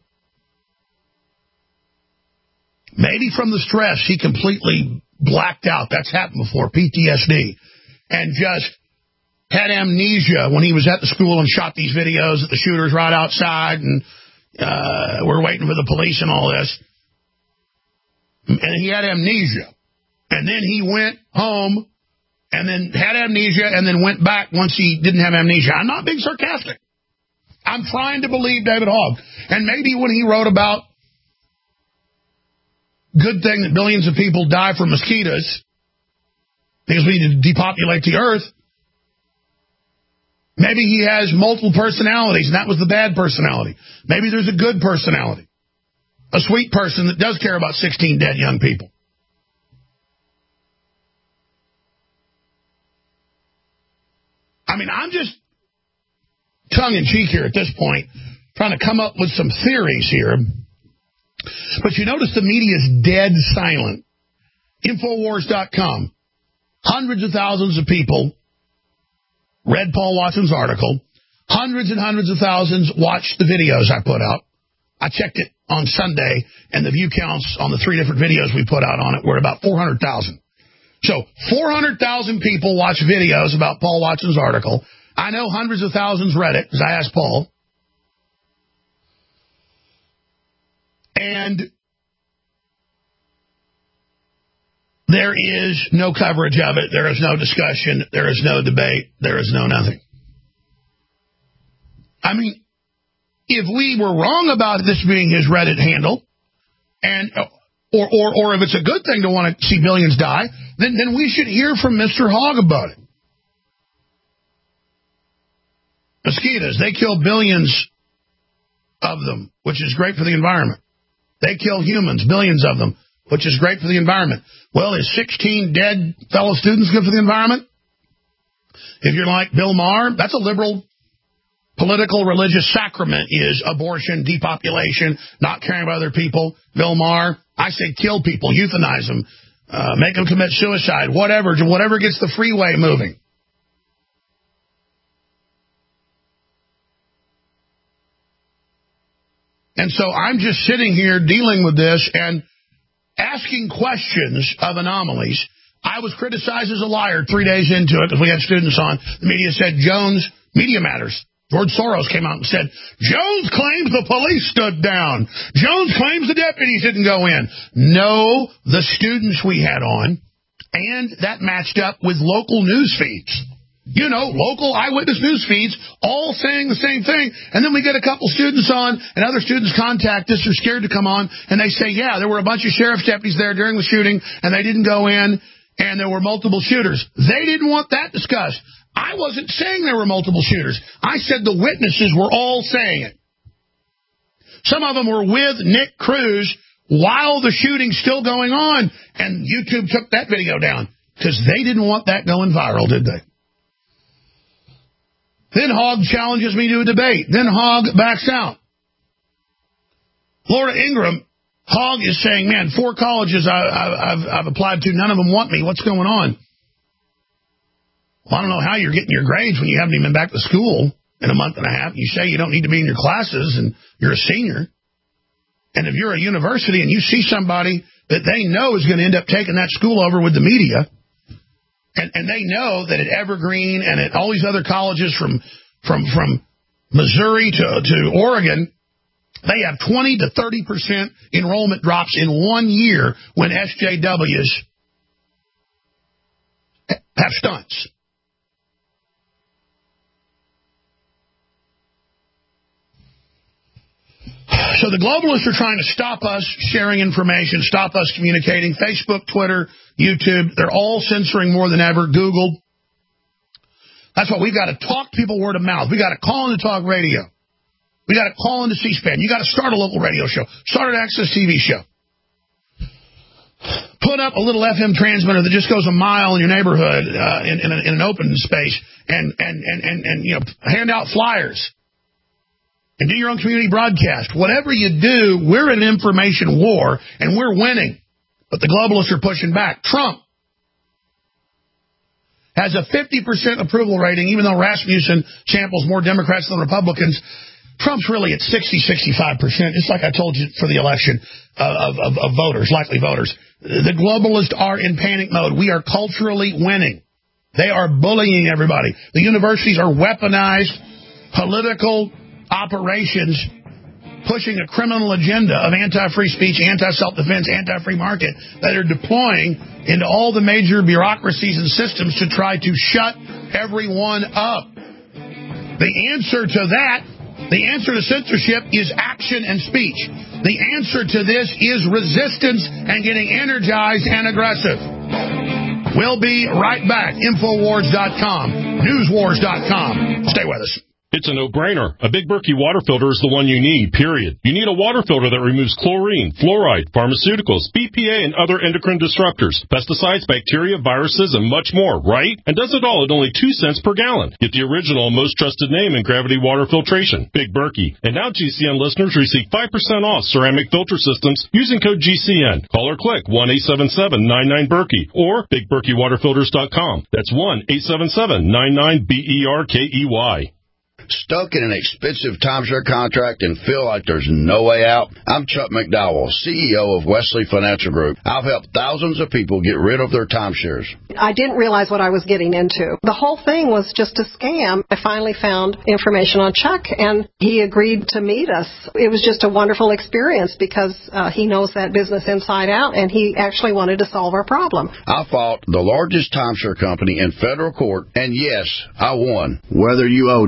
maybe from the stress, he completely blacked out. That's happened before, P T S D. And just had amnesia when he was at the school and shot these videos that the shooter's right outside and uh, we're waiting for the police and all this. And he had amnesia. And then he went home and then had amnesia and then went back once he didn't have amnesia. I'm not being sarcastic. I'm trying to believe David Hogg. And maybe when he wrote about good thing that billions of people die from mosquitoes because we need to depopulate the earth, maybe he has multiple personalities and that was the bad personality. Maybe there's a good personality, a sweet person that does care about sixteen dead young people. I mean, I'm just tongue-in-cheek here at this point, trying to come up with some theories here. But you notice the media is dead silent. Infowars dot com. Hundreds of thousands of people read Paul Watson's article. Hundreds and hundreds of thousands watched the videos I put out. I checked it on Sunday, and the view counts on the three different videos we put out on it were about four hundred thousand. So four hundred thousand people watch videos about Paul Watson's article. I know hundreds of thousands read it, because I asked Paul. And there is no coverage of it. There is no discussion. There is no debate. There is no nothing. I mean, if we were wrong about this being his Reddit handle, and or or, or if it's a good thing to want to see billions die, then, then we should hear from Mister Hogg about it. Mosquitoes, they kill billions of them, which is great for the environment. They kill humans, billions of them, which is great for the environment. Well, is sixteen dead fellow students good for the environment? If you're like Bill Maher, that's a liberal political religious sacrament, is abortion, depopulation, not caring about other people. Bill Maher, I say kill people, euthanize them, uh, make them commit suicide, whatever, whatever gets the freeway moving. And so I'm just sitting here dealing with this and asking questions of anomalies. I was criticized as a liar three days into it because we had students on. The media said, Jones, Media Matters. George Soros came out and said, Jones claims the police stood down. Jones claims the deputies didn't go in. No, the students we had on, and that matched up with local news feeds. You know, local eyewitness news feeds, all saying the same thing. And then we get a couple students on, and other students contact us, are scared to come on, and they say, yeah, there were a bunch of sheriff's deputies there during the shooting, and they didn't go in, and there were multiple shooters. They didn't want that discussed. I wasn't saying there were multiple shooters. I said the witnesses were all saying it. Some of them were with Nick Cruz while the shooting's still going on, and YouTube took that video down because they didn't want that going viral, did they? Then Hogg challenges me to a debate. Then Hogg backs out. Laura Ingraham, Hogg is saying, man, four colleges I, I, I've, I've applied to, none of them want me. What's going on? Well, I don't know how you're getting your grades when you haven't even been back to school in a month and a half. You say you don't need to be in your classes and you're a senior. And if you're a university and you see somebody that they know is going to end up taking that school over with the media, And, and they know that at Evergreen and at all these other colleges from from from Missouri to, to Oregon, they have twenty to thirty percent enrollment drops in one year when S J Ws have stunts. So the globalists are trying to stop us sharing information, stop us communicating. Facebook, Twitter, YouTube, they're all censoring more than ever. Google. That's why we've got to talk to people word of mouth. We've got to call into talk radio. We've got to call into C-SPAN. You've got to start a local radio show. Start an Access T V show. Put up a little F M transmitter that just goes a mile in your neighborhood uh, in, in, a, in an open space and, and, and, and, and you know, hand out flyers. And do your own community broadcast. Whatever you do, we're in an information war, and we're winning. But the globalists are pushing back. Trump has a fifty percent approval rating, even though Rasmussen samples more Democrats than Republicans. Trump's really at sixty, sixty-five percent, just like I told you for the election of, of, of voters, likely voters. The globalists are in panic mode. We are culturally winning. They are bullying everybody. The universities are weaponized political operations pushing a criminal agenda of anti-free speech, anti-self-defense, anti-free market that are deploying into all the major bureaucracies and systems to try to shut everyone up. The answer to that, the answer to censorship is action and speech. The answer to this is resistance and getting energized and aggressive. We'll be right back. Infowars dot com, Newswars dot com. Stay with us. It's a no-brainer. A Big Berkey water filter is the one you need, period. You need a water filter that removes chlorine, fluoride, pharmaceuticals, B P A, and other endocrine disruptors, pesticides, bacteria, viruses, and much more, right? And does it all at only two cents per gallon. Get the original, most trusted name in gravity water filtration, Big Berkey. And now G C N listeners receive five percent off ceramic filter systems using code G C N. Call or click one eight seven seven nine nine Berkey or big berkey water filters dot com. That's one eight seven seven nine nine B E R K E Y. Stuck in an expensive timeshare contract and feel like there's no way out? I'm Chuck McDowell, C E O of Wesley Financial Group. I've helped thousands of people get rid of their timeshares. I didn't realize what I was getting into. The whole thing was just a scam. I finally found information on Chuck, and he agreed to meet us. It was just a wonderful experience because uh, he knows that business inside out, and he actually wanted to solve our problem. I fought the largest timeshare company in federal court, and yes, I won. Whether you owe ten to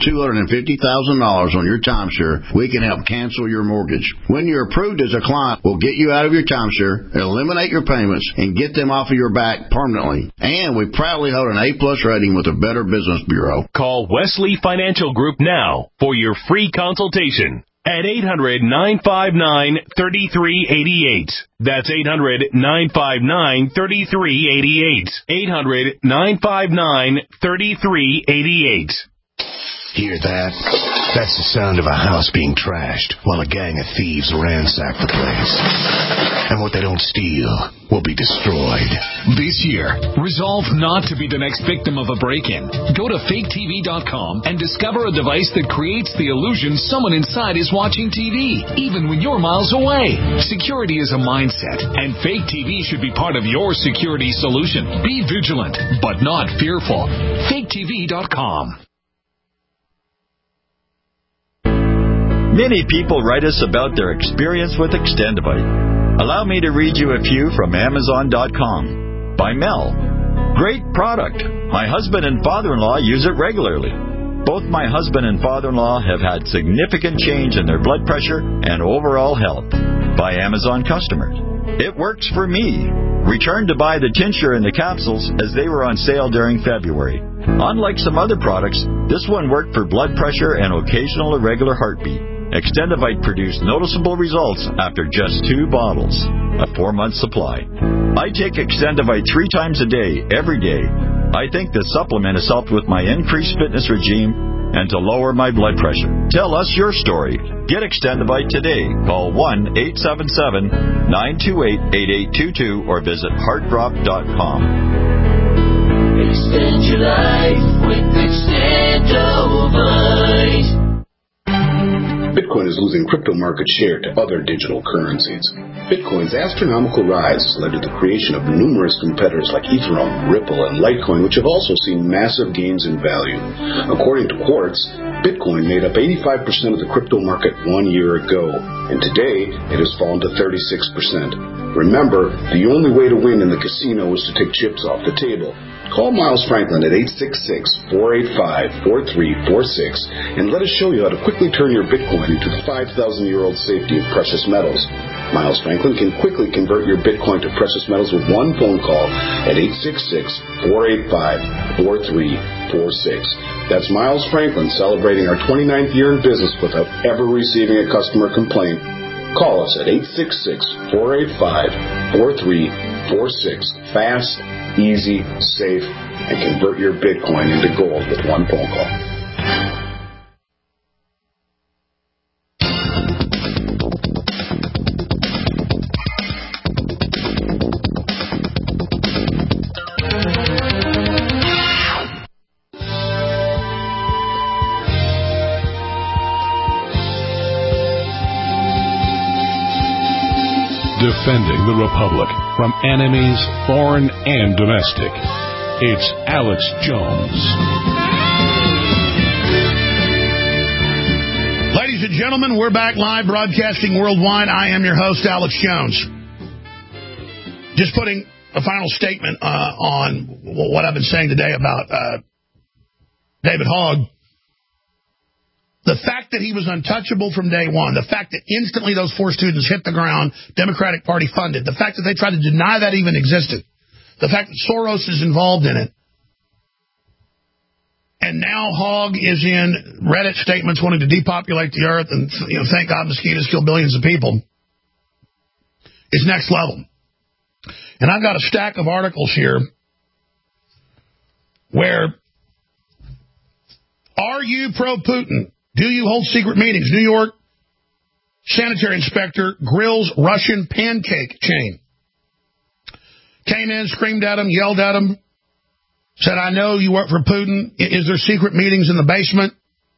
two hundred fifty thousand dollars on your timeshare, we can help cancel your mortgage. When you're approved as a client, we'll get you out of your timeshare, eliminate your payments, and get them off of your back permanently. And we proudly hold an A-plus rating with the Better Business Bureau. Call Wesley Financial Group now for your free consultation at eight hundred, nine five nine, three three eight eight. That's eight hundred, nine five nine, three three eight eight. eight hundred, nine five nine, three three eight eight. Hear that? That's the sound of a house being trashed while a gang of thieves ransack the place. And what they don't steal will be destroyed. This year, resolve not to be the next victim of a break-in. Go to fake T V dot com and discover a device that creates the illusion someone inside is watching T V, even when you're miles away. Security is a mindset, and Fake T V should be part of your security solution. Be vigilant, but not fearful. fake T V dot com. Many people write us about their experience with Extendivite. Allow me to read you a few from Amazon dot com. By Mel. Great product. My husband and father-in-law use it regularly. Both my husband and father-in-law have had significant change in their blood pressure and overall health. By Amazon customers. It works for me. Returned to buy the tincture and the capsules as they were on sale during February. Unlike some other products, this one worked for blood pressure and occasional irregular heartbeat. Extendivite produced noticeable results after just two bottles, a four-month supply. I take Extendivite three times a day, every day. I think the supplement has helped with my increased fitness regime and to lower my blood pressure. Tell us your story. Get Extendivite today. Call one eight seven seven, nine two eight, eight eight two two or visit heart drop dot com. Extend your life with Extendivite. Bitcoin is losing crypto market share to other digital currencies. Bitcoin's astronomical rise has led to the creation of numerous competitors like Ethereum, Ripple, and Litecoin, which have also seen massive gains in value. According to Quartz, Bitcoin made up eighty-five percent of the crypto market one year ago, and today it has fallen to thirty-six percent. Remember, the only way to win in the casino is to take chips off the table. Call Miles Franklin at eight six six, four eight five, four three four six and let us show you how to quickly turn your Bitcoin into the five thousand year old safety of precious metals. Miles Franklin can quickly convert your Bitcoin to precious metals with one phone call at eight six six, four eight five, four three four six. That's Miles Franklin celebrating our twenty-ninth year in business without ever receiving a customer complaint. Call us at eight six six, four eight five, four three four six. Fast, easy, safe, and convert your Bitcoin into gold with one phone call. Defending the Republic from enemies, foreign and domestic. It's Alex Jones. Ladies and gentlemen, we're back live broadcasting worldwide. I am your host, Alex Jones. Just putting a final statement uh, on what I've been saying today about uh, David Hogg. The fact that he was untouchable from day one, the fact that instantly those four students hit the ground, Democratic Party funded, the fact that they tried to deny that even existed, the fact that Soros is involved in it, and now Hogg is in Reddit statements wanting to depopulate the earth and, you know, thank God mosquitoes kill billions of people, is next level. And I've got a stack of articles here where, are you pro-Putin? Do you hold secret meetings? New York sanitary inspector grills Russian pancake chain. Came in, screamed at him, yelled at him, said, I know you work for Putin. Is there secret meetings in the basement?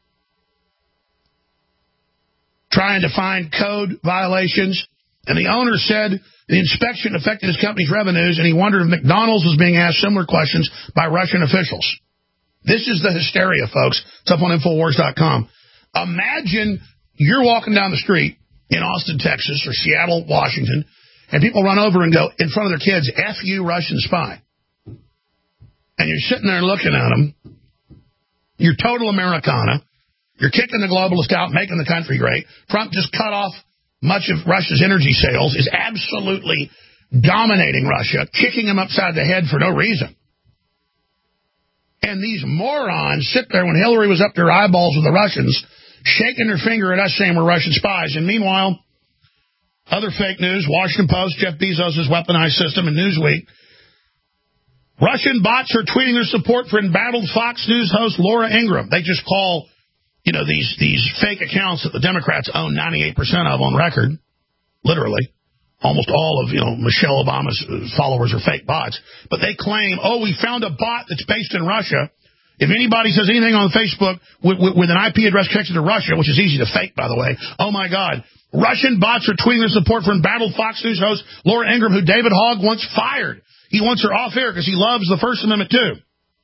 Trying to find code violations. And the owner said the inspection affected his company's revenues, and he wondered if McDonald's was being asked similar questions by Russian officials. This is the hysteria, folks. It's up on Infowars dot com. Imagine you're walking down the street in Austin, Texas, or Seattle, Washington, and people run over and go in front of their kids, F you, Russian spy. And you're sitting there looking at them. You're total Americana. You're kicking the globalists out, making the country great. Trump just cut off much of Russia's energy sales, is absolutely dominating Russia, kicking them upside the head for no reason. And these morons sit there when Hillary was up their eyeballs with the Russians, shaking their finger at us saying we're Russian spies. And meanwhile, other fake news, Washington Post, Jeff Bezos' weaponized system, and Newsweek, Russian bots are tweeting their support for embattled Fox News host Laura Ingraham. They just call, you know, these these fake accounts that the Democrats own ninety-eight percent of on record, literally. Almost all of, you know, Michelle Obama's followers are fake bots. But they claim, oh, we found a bot that's based in Russia. If anybody says anything on Facebook with, with, with an I P address connected to Russia, which is easy to fake, by the way, oh, my God, Russian bots are tweeting their support for embattled Fox News host Laura Ingraham, who David Hogg once fired. He wants her off air because he loves the First Amendment, too.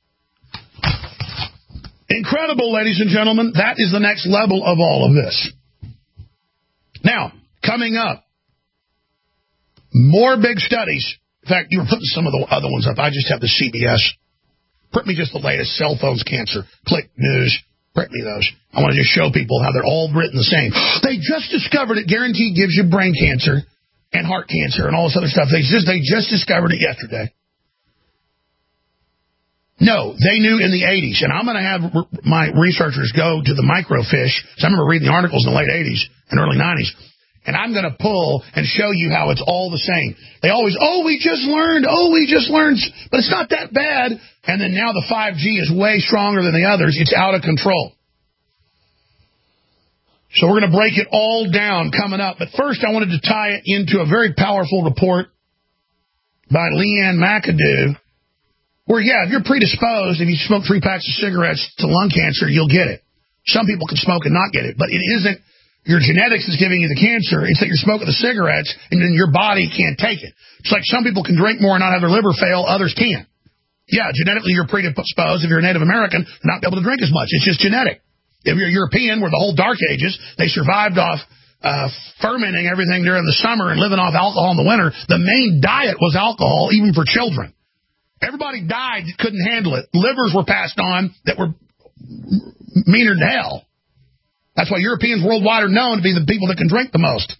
Incredible, ladies and gentlemen. That is the next level of all of this. Now, coming up, more big studies. In fact, you were putting some of the other ones up. I just have the C B S. Print me just the latest. Cell phones, cancer. Click news. Print me those. I want to just show people how they're all written the same. They just discovered it guaranteed gives you brain cancer and heart cancer and all this other stuff. They just they just discovered it yesterday. No, they knew in the eighties. And I'm going to have my researchers go to the microfiche. So I remember reading the articles in the late eighties and early nineties. And I'm going to pull and show you how it's all the same. They always, oh, we just learned, oh, we just learned. But it's not that bad. And then now the five G is way stronger than the others. It's out of control. So we're going to break it all down coming up. But first, I wanted to tie it into a very powerful report by Leanne McAdoo, where, yeah, if you're predisposed, if you smoke three packs of cigarettes to lung cancer, you'll get it. Some people can smoke and not get it. But it isn't your genetics is giving you the cancer. It's that you're smoking the cigarettes, and then your body can't take it. It's like some people can drink more and not have their liver fail. Others can't. Yeah, genetically you're predisposed. If you're a Native American, not be able to drink as much. It's just genetic. If you're European, where the whole Dark Ages, they survived off uh, fermenting everything during the summer and living off alcohol in the winter. The main diet was alcohol, even for children. Everybody died that couldn't handle it. Livers were passed on that were meaner than hell. That's why Europeans worldwide are known to be the people that can drink the most.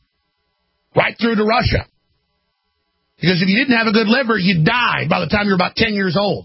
Right through to Russia. Because if you didn't have a good liver, you died by the time you were about ten years old.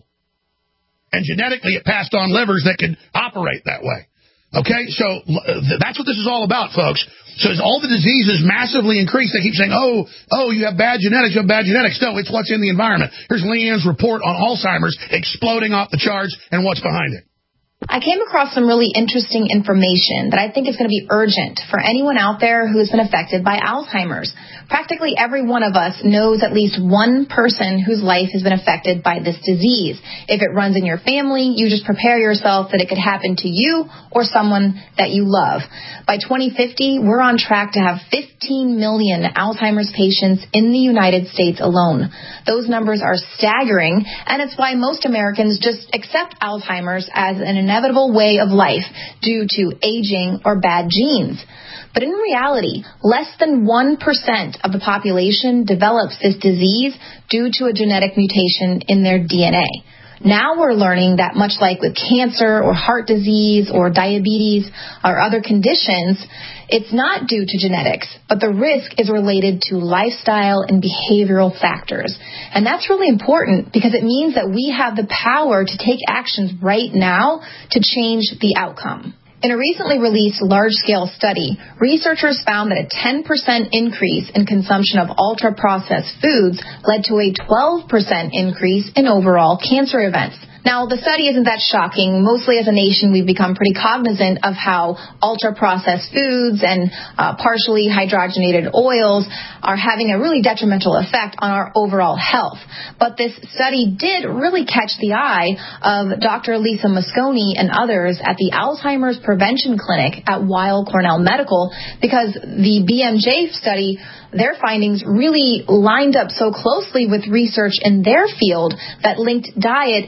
And genetically, it passed on livers that could operate that way. Okay, so that's what this is all about, folks. So as all the diseases massively increase, they keep saying, oh, oh, you have bad genetics, you have bad genetics. No, it's what's in the environment. Here's Leanne's report on Alzheimer's exploding off the charts and what's behind it. I came across some really interesting information that I think is going to be urgent for anyone out there who has been affected by Alzheimer's. Practically every one of us knows at least one person whose life has been affected by this disease. If it runs in your family, you just prepare yourself that it could happen to you or someone that you love. By twenty fifty, we're on track to have fifteen million Alzheimer's patients in the United States alone. Those numbers are staggering, and it's why most Americans just accept Alzheimer's as an inevitable way of life due to aging or bad genes. But in reality, less than one percent of the population develops this disease due to a genetic mutation in their D N A. Now we're learning that much like with cancer or heart disease or diabetes or other conditions, it's not due to genetics, but the risk is related to lifestyle and behavioral factors. And that's really important because it means that we have the power to take actions right now to change the outcome. In a recently released large-scale study, researchers found that a ten percent increase in consumption of ultra-processed foods led to a twelve percent increase in overall cancer events. Now, the study isn't that shocking. Mostly as a nation, we've become pretty cognizant of how ultra-processed foods and uh, partially hydrogenated oils are having a really detrimental effect on our overall health. But this study did really catch the eye of Doctor Lisa Mosconi and others at the Alzheimer's Prevention Clinic at Weill Cornell Medical because the B M J study, their findings really lined up so closely with research in their field that linked diet and risk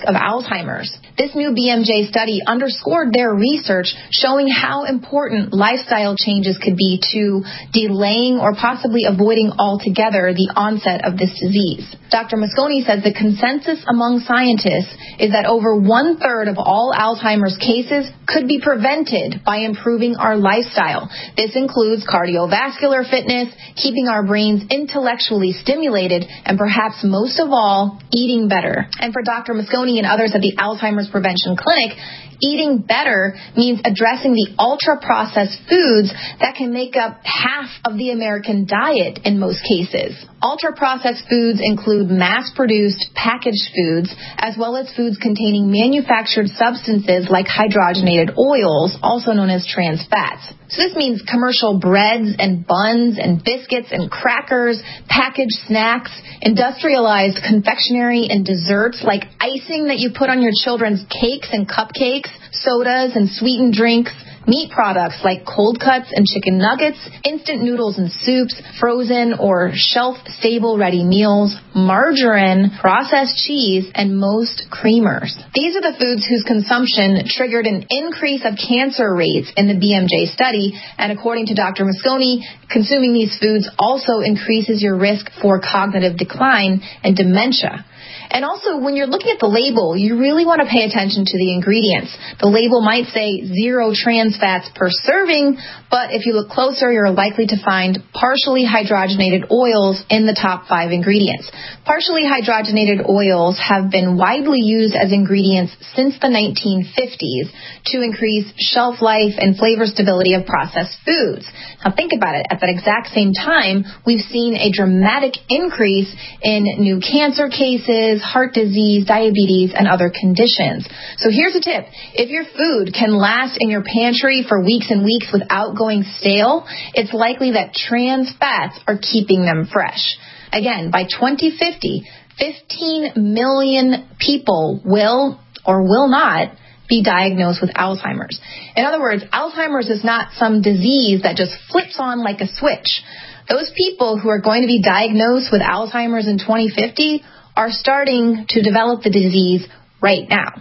of Alzheimer's. This new B M J study underscored their research showing how important lifestyle changes could be to delaying or possibly avoiding altogether the onset of this disease. Doctor Mosconi says the consensus among scientists is that over one-third of all Alzheimer's cases could be prevented by improving our lifestyle. This includes cardiovascular fitness, keeping our brains intellectually stimulated, and perhaps most of all, eating better. And for Doctor Mosconi and others at the Alzheimer's Prevention Clinic, eating better means addressing the ultra-processed foods that can make up half of the American diet in most cases. Ultra-processed foods include mass-produced packaged foods, as well as foods containing manufactured substances like hydrogenated oils, also known as trans fats. So this means commercial breads and buns and biscuits and crackers, packaged snacks, industrialized confectionery and desserts like icing that you put on your children's cakes and cupcakes, sodas and sweetened drinks, meat products like cold cuts and chicken nuggets, instant noodles and soups, frozen or shelf-stable ready meals, margarine, processed cheese, and most creamers. These are the foods whose consumption triggered an increase of cancer rates in the B M J study, and according to Doctor Mosconi, consuming these foods also increases your risk for cognitive decline and dementia. And also, when you're looking at the label, you really want to pay attention to the ingredients. The label might say zero trans fats per serving, but if you look closer, you're likely to find partially hydrogenated oils in the top five ingredients. Partially hydrogenated oils have been widely used as ingredients since the nineteen fifties to increase shelf life and flavor stability of processed foods. Now think about it. At that exact same time, we've seen a dramatic increase in new cancer cases, heart disease, diabetes, and other conditions. So here's a tip. If your food can last in your pantry for weeks and weeks without going stale, it's likely that trans fats are keeping them fresh. Again, by twenty fifty, fifteen million people will or will not be diagnosed with Alzheimer's. In other words, Alzheimer's is not some disease that just flips on like a switch. Those people who are going to be diagnosed with Alzheimer's in twenty fifty are starting to develop the disease right now.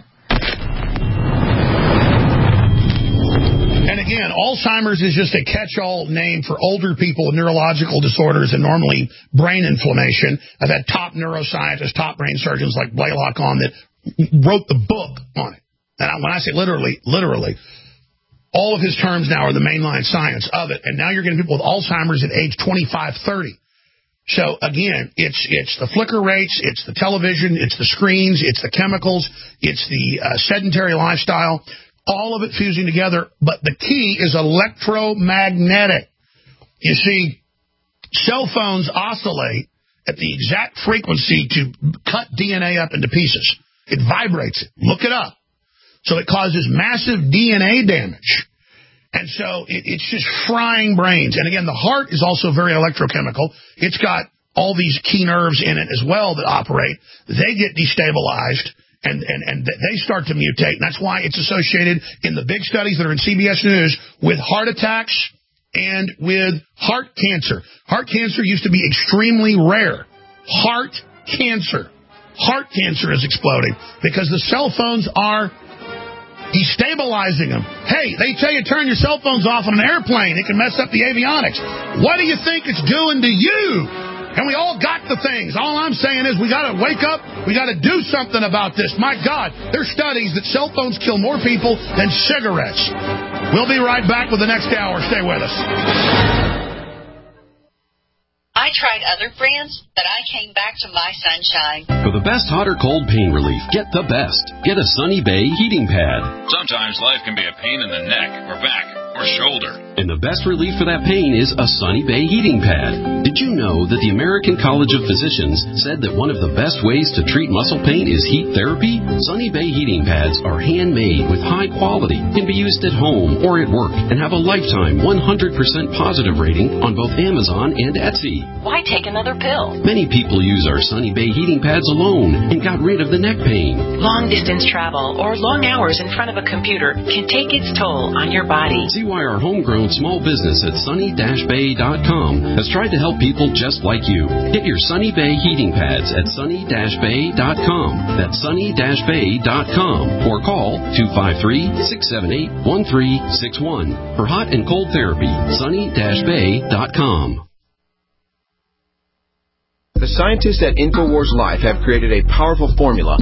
And again, Alzheimer's is just a catch-all name for older people with neurological disorders and normally brain inflammation. I've had top neuroscientists, top brain surgeons like Blaylock on that wrote the book on it. And when I say literally, literally, all of his terms now are the mainline science of it. And now you're getting people with Alzheimer's at age twenty-five, thirty. So, again, it's it's the flicker rates, it's the television, it's the screens, it's the chemicals, it's the uh, sedentary lifestyle, all of it fusing together. But the key is electromagnetic. You see, cell phones oscillate at the exact frequency to cut D N A up into pieces. It vibrates it. Look it up. So it causes massive D N A damage. And so it, it's just frying brains. And again, the heart is also very electrochemical. It's got all these key nerves in it as well that operate. They get destabilized and, and, and they start to mutate. And that's why it's associated in the big studies that are in C B S News with heart attacks and with heart cancer. Heart cancer used to be extremely rare. Heart cancer. Heart cancer is exploding because the cell phones are destabilizing them. Hey, they tell you turn your cell phones off on an airplane. It can mess up the avionics. What do you think it's doing to you? And we all got the things. All I'm saying is we got to wake up. We got to do something about this. My God, there's studies that cell phones kill more people than cigarettes. We'll be right back with the next hour. Stay with us. I tried other brands, but I came back to my Sunshine. For the best hot or cold pain relief, get the best. Get a Sunny Bay heating pad. Sometimes life can be a pain in the neck or back or shoulder. And the best relief for that pain is a Sunny Bay heating pad. Did you know that the American College of Physicians said that one of the best ways to treat muscle pain is heat therapy? Sunny Bay heating pads are handmade with high quality, can be used at home or at work, and have a lifetime one hundred percent positive rating on both Amazon and Etsy. Why take another pill? Many people use our Sunny Bay heating pads alone and got rid of the neck pain. Long distance travel or long hours in front of a computer can take its toll on your body. See why our homegrown family-owned small business at sunny dash bay dot com has tried to help people just like you. Get your Sunny Bay heating pads at sunny dash bay dot com. That's sunny dash bay dot com. Or call two five three, six seven eight, one three six one. For hot and cold therapy, sunny dash bay dot com. The scientists at InfoWars Life have created a powerful formula